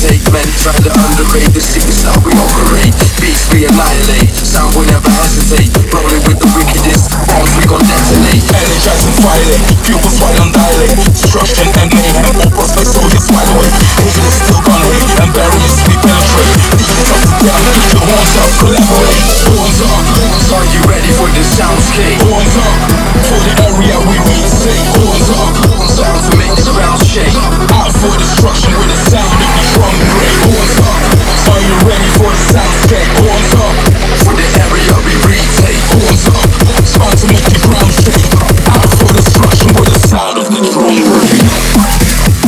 retake. Men try to underrate the sickness how we operate. Beats we annihilate, sound will never hesitate. Rolling with the wickedest, bombs we gon' detonate. Energize and violate, pupils wide and dilate. Destruction and mayhem, all prospects soldiers wide awake. Haters still gun hate, and barriers we penetrate. These top to down, keep your horns up, collaborate. Horns up, Are you ready for the soundscape? horns up, for the area we retake. Horns up, Sound to make the ground shake. out for destruction with the sound of the drum break. Horns up, are you ready for the soundscape? Horns up, For the area we retake. horns up, time to make the ground shake. Out for destruction with the sound of the drum break.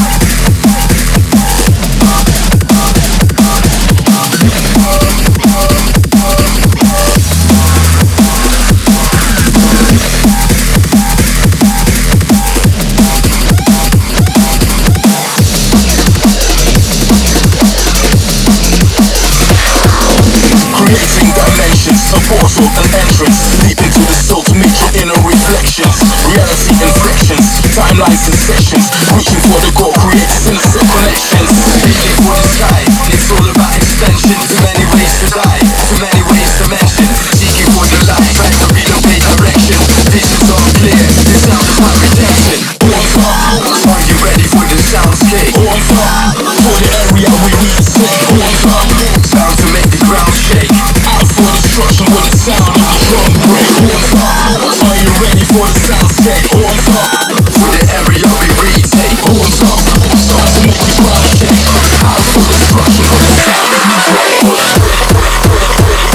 Creating dimensions, a portal, an entrance deep into the soul to meet your inner reflections. Reality inflections, timelines and sessions. Reaching for the goal, create sinister connections. Reaching for the sky, it's all about extension. Too many ways to die, too many ways to mention. Seeking for the light, trying to relocate direction. Visions are clear, the sound is my redemption. Horns up, Are you ready for the soundscape? horns up, for the area we retake. Horns up, Sound to make the ground shake. out for destruction with the sound of the drum break. Horns up, are you ready for the soundscape? Horns up, For the area we retake. horns up, time to make the ground shake. Out for destruction with the sound of the drum break.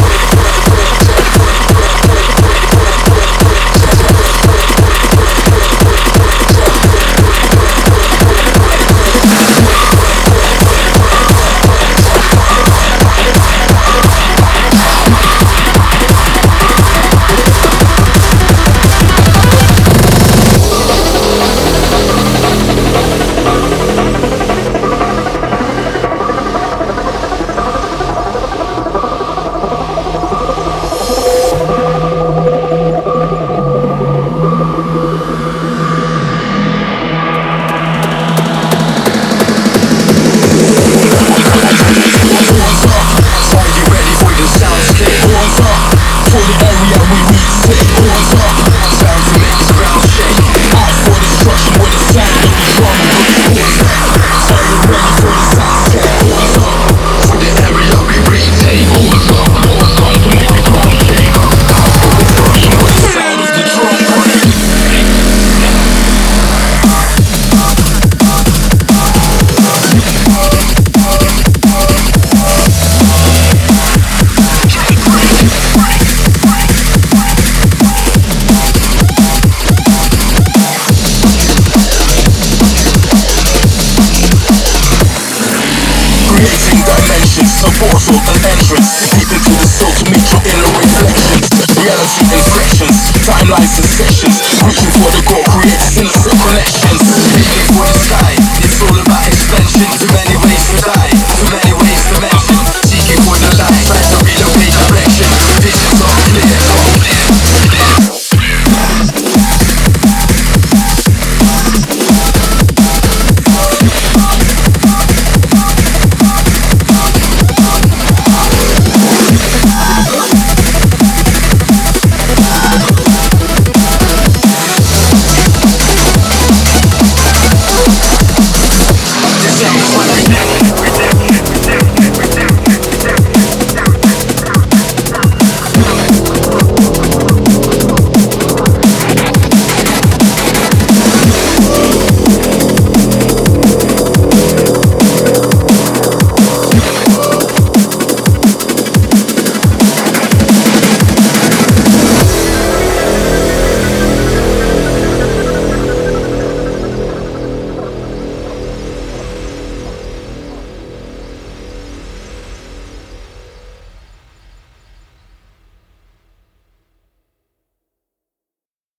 Are you ready for the soundscape? Horns up, for the area we retake. Horns up, Sound to make the ground shake. out for destruction with the sound of the drum break. Are you ready for the soundscape? Horns up, For the area we retake. time to make the ground shake. Out for destruction with the sound of the drum break. Creating dimensions, a portal, an entrance deep into the soul to meet your inner reflections. Reality inflections, timelines and sessions. Reaching for the goal, create sinister connections.